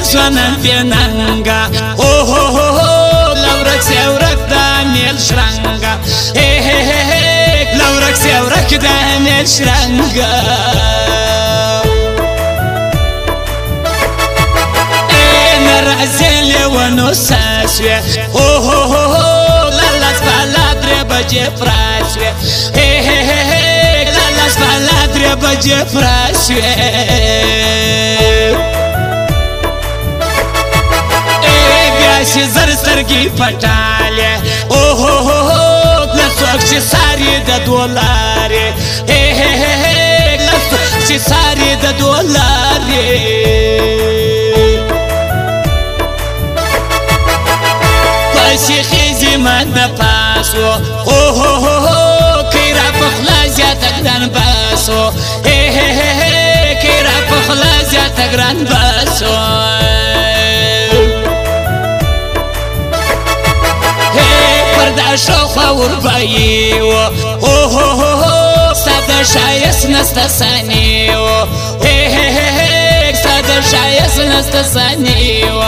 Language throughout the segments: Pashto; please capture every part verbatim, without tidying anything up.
سونم فیننگا اوه اوه اوه لورک سیورک دامیل شرنگا هی هی هی هی لورک سیورک دامیل شرنگا ای نرازیلی ونو ساسوی اوه اوه اوه لالاس بالا دری بجی فراسوی هی هی هی هی لالاس بالا دری بجی فراسوی سی زر سترگی پټاله اوه اوه اوه لڅوک چې ساری د دولارې هی هی هی لڅوک چې ساری د دولارې پسې خېزي من نه پاسو اوه اوه اوه کی را په خلا زیاته ګران باسو هی هی هی کی را په خلا زیاته ګران باسو شوخوا وربایو اوه اوه اوه ساده شایست نسته سانیو هی هی هی هی ساده شایست نسته سانیو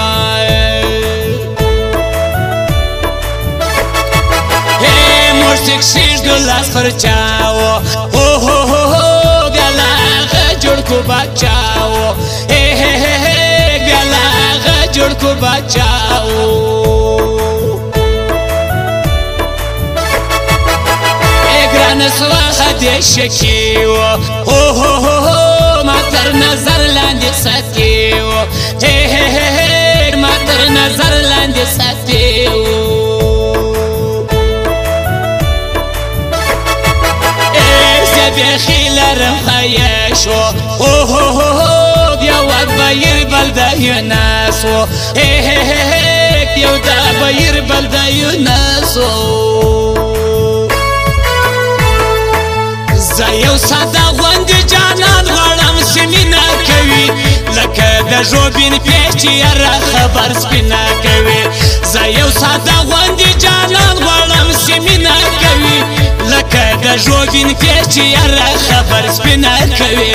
هی موشتک شیش دو لاس پرچاو اوه اوه اوه بیالا آغا جوڑ کو بچاو هی هی هی هی بیالا آغا جوڑ کو بچاو نسواخه دی شکیو اوه اوه اوه ما تر نظر لاندې ساتیو هی هی هی هی ما تر نظر لاندې ساتیو ای زه بیخي لرم خیشو اوه اوه اوه بیا وک بیر بل د یوناسو هی هی هی هی یو د بیر بل د یوناسو زه یو ساده غوندې جانان غواړم چې مینه کوي لکه د ژوبین پیش چې یاره خبر سپینه کوي زه یو ساده غوندې جانان غواړم چې مینه کوي لکه د ژوبین پیش چې یاره خبر سپینه کوي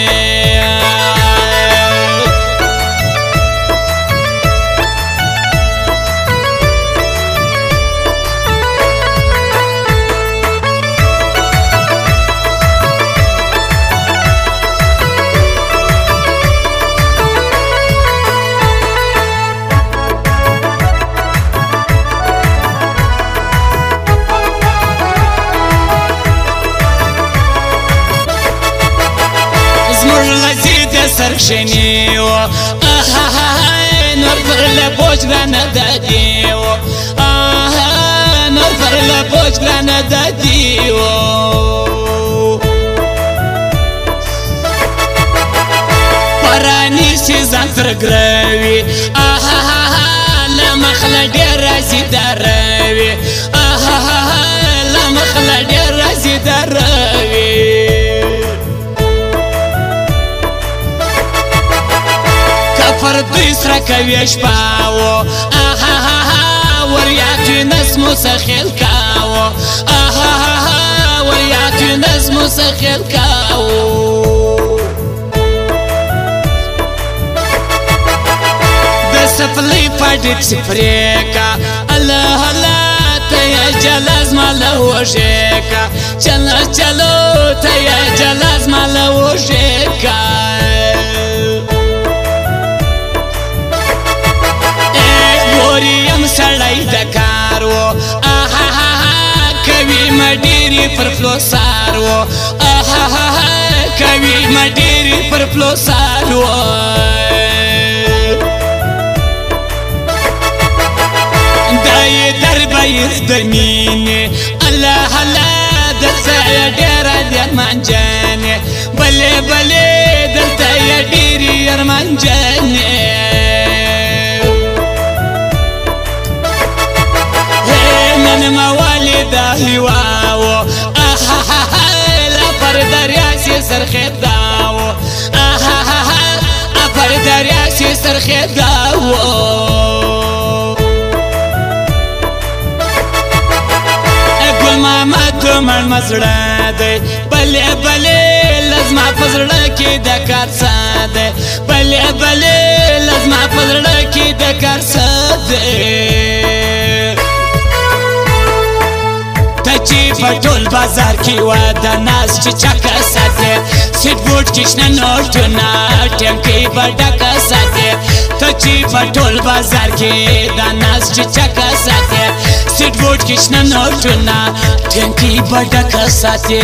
سرشنیو آهای نور پر لبوج گرانه دادیو آهای نور پر لبوج گرانه دادیو پرانی سیزان ترگروی آهای لمخل دیر رازی داروی آهای لمخل دیر رازی داروی فردوی سره کوي شپاو آها وریاتوی نظمو سخیل کاو آها وریاتوی نظمو سخیل کاو د سپلی پاډیک سپریکا الله الله تیا جلاز مالا وشیکا چلو چلو تیا جلاز مالا وشیکا یم سړی د کارو آها کوي مډيري پر فلو سارو آها کوي مډيري پر فلو سارو دای دربای د مینه الله الله د ځای ډیر د منجانه بلې بلې دلته یې ډیر ارمانجانه موالد هواو آها لا پر دریا سی سرخ داو آها پر دریا سی سرخ داو ګل محمد من مزړه دی بلې بلې لزما پزړه کې د کار ساده بلې بلې لزما پزړه کې د کار ساده تچی پټول بازار کې و د ناس چې چکه ساته سیټ بوټ کې شنه نوټونه ټینګې بډکه ساته تچی پټول بازار کې د ناس چې چکه ساته سیټ بوټ کې شنه نوټونه ټینګې بډکه ساته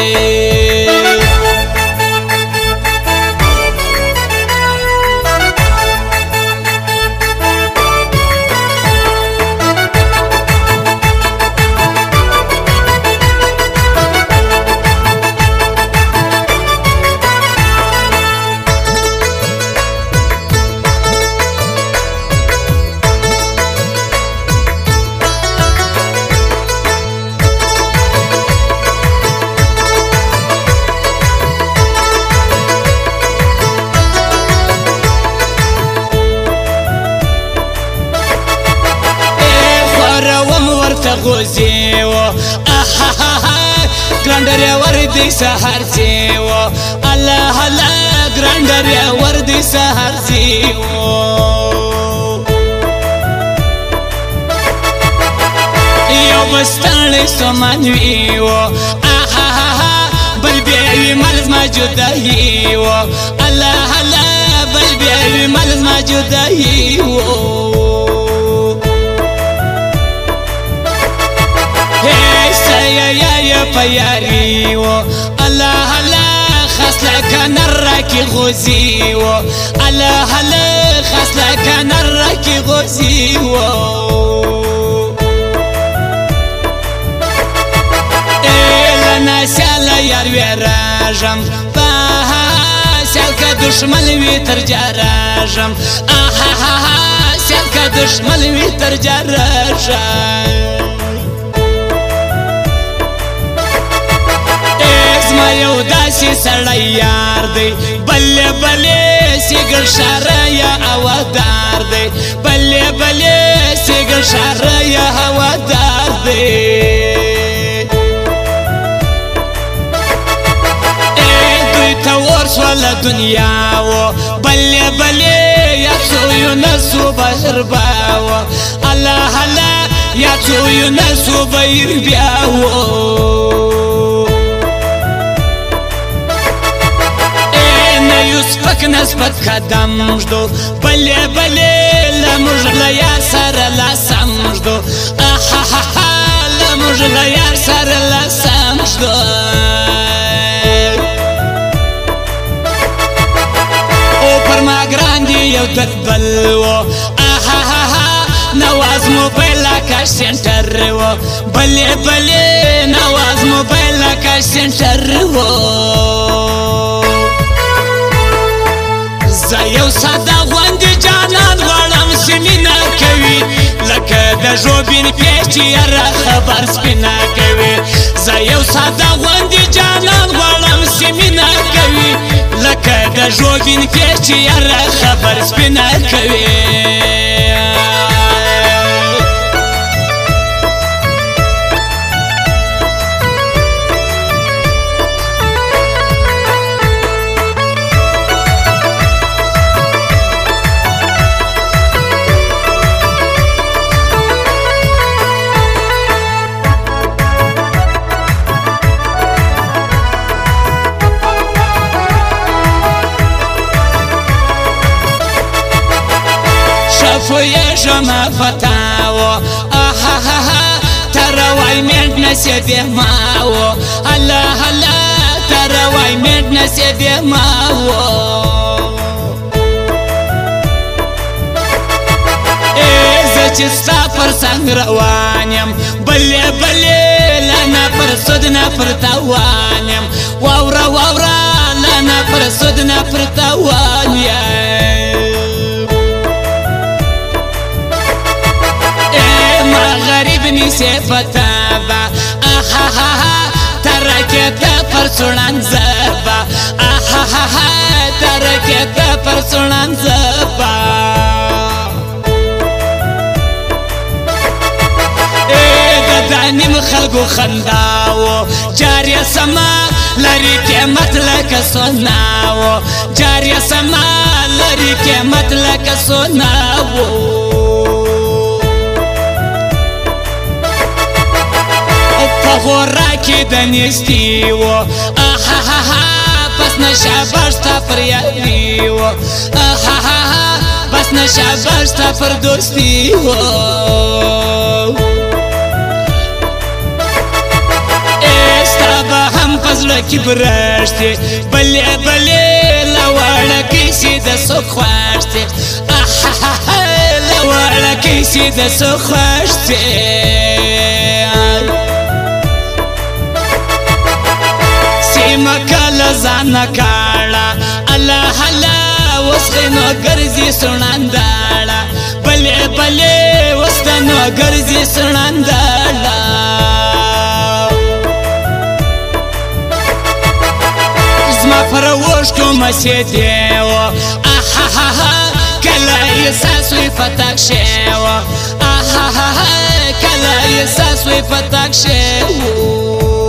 غوزیو احاها ګرانډر وردی سحر زیو الله الله ګرانډر وردی سحر زیو یو مستړی سمانویو احاها بل بیا ملز ما جدایو الله الله بل بیا ملز ما جدایو یا یا یا پیاریو الله الله خاصله کنر کی غوزیو الله الله خاصله کنر کی غوزیو الا سال یار وراجم با سال کا دشمن وی تر جراجم اها سال کا دشمن وی تر جراجم ما یو داسې سړی یار دی بلې بلې سیګر شاره هوادار دی بلې بلې سیګر شاره هوادار دی دوی ته ورسوله دنیا و بلې بلې یا څو یونسو بهر باو الله الله یا څو یونسو بهر بیاو سپک نسبت قدم جدو بلې بلې لموږ له یار سره لاسم جدو احاها لموږ له یار سره لاسم جدو او پر ما ګران دی یو درد بل و احاها نواز موبایل کاش سنټر و بلې بلې نواز موبایل کاش سنټر و زه یو ساده غوندې جانان غواړم چې مینه کوي لکه د ژوبین پیش چې یاره خبر سپینه کوي زه یو ساده غوندې جانان غواړم چې مینه کوي لکه د ژوبین پیش چې یاره خبر سپینه کوي شفوی شما فتاو احاها تروای مند نصیب ماو الله الله تروای مند نصیب ماو ایزه چې ستا پر څنګ روانیم بلې بلې لنا پر سود نه پر تاوانیم واوره واوره لنا پر سود نه پر تاوانیم نیسه فتابا احاها ترکتا پر سنان زبا احاها ترکتا پر سنان زبا ای دا دانیم خلقو خنداو جاري سما لري قیمت لکه سوناو جاري سما لري قیمت لکه سوناو غورا کی دنیستی و آها ها ها بس نشا برستا پر یادی و آها ها ها بس نشا برستا پر دوستی و ایستا با هم فضل کی برشتی بلی بلی لوالا کسی دا سو خواشتی آها ها ها لوالا کسی دا سو خواشتی مکل زانا کالا اللہ اللہ وسخنو گرزی سناندالا بلے بلے وسخنو گرزی سناندالا زما فروش کو مسیح دیو آہا ہا ہا کلا یساسوی فتاک شیو آہا ہا ہا کلا یساسوی فتاک شیو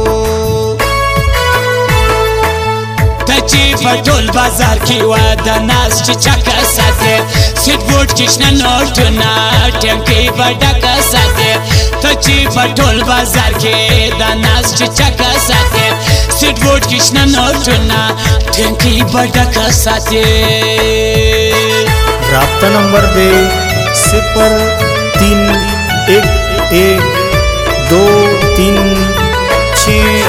چی پټول بازار کې و د ناس چې چکه ساته سیټ بوټ کښنه نوټونه ټینګې بډکه ساته ته چې پټول بازار کې د ناس چې چکه ساته سیټ بوټ کښنه نوټونه ټینګې بډکه ساته رابطہ نمبر دے صفر تین ایک ایک دو تین چھ